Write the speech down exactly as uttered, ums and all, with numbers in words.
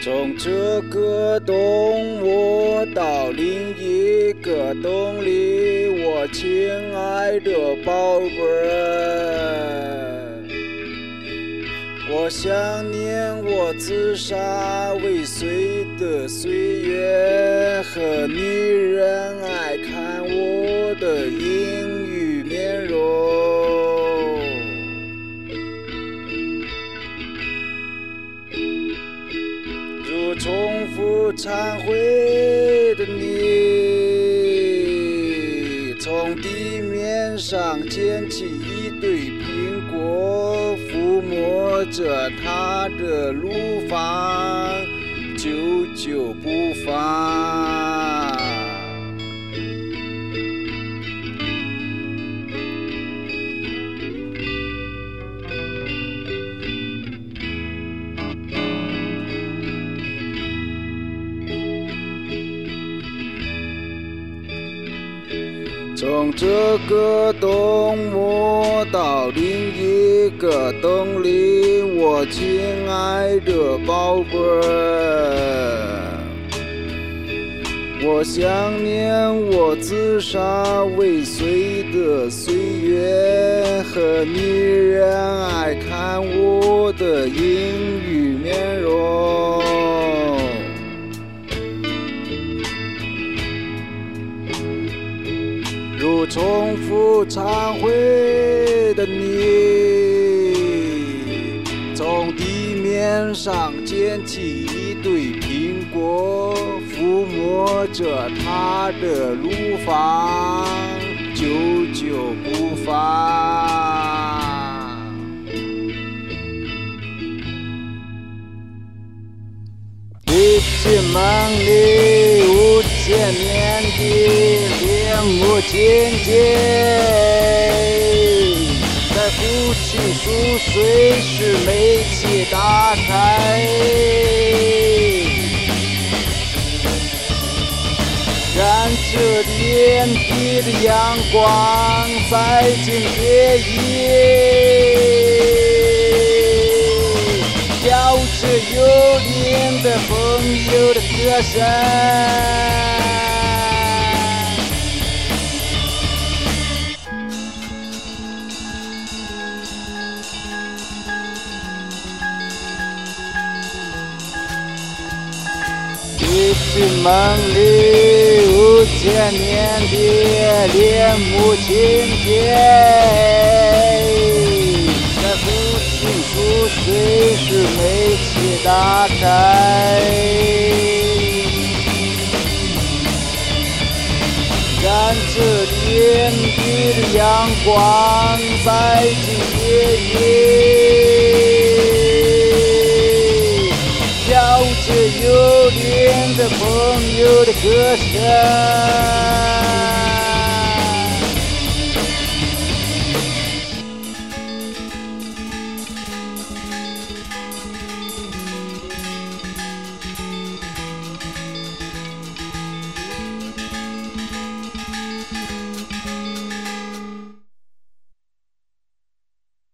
从这个洞我到另一个洞里，我亲爱的宝贝儿，我想念我自杀未遂的岁月，和女人爱看我的阴郁面容。如重复忏悔的你，从地面上捡起一堆苹果，抚摸着它的乳房，久久不放。从这个洞摸到另一个洞里，我亲爱的宝贝儿，我想念我自杀未遂的岁月，和女人爱看我的阴郁面容。如重复忏悔的你，从地面上捡起一堆苹果，抚摸着它的乳房，久久不放。一起梦里五千年的恋慕情节，在夫妻熟睡时煤气打开，燃着眼底的阳光在今夜夜飘着幽灵的朋友的歌声。一起梦里五千年的恋慕情节，在父亲熟睡时煤气打开，燃着眼底的阳光在今夜夜飘着幽灵的朋友的歌声。